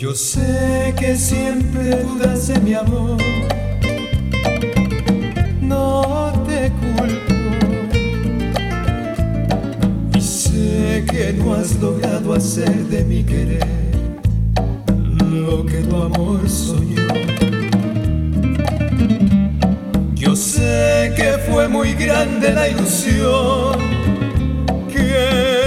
Yo sé que siempre dudas de mi amor, no te culpo, y sé que no has logrado hacer de mi querer lo que tu amor soñó. Yo sé que fue muy grande la ilusión que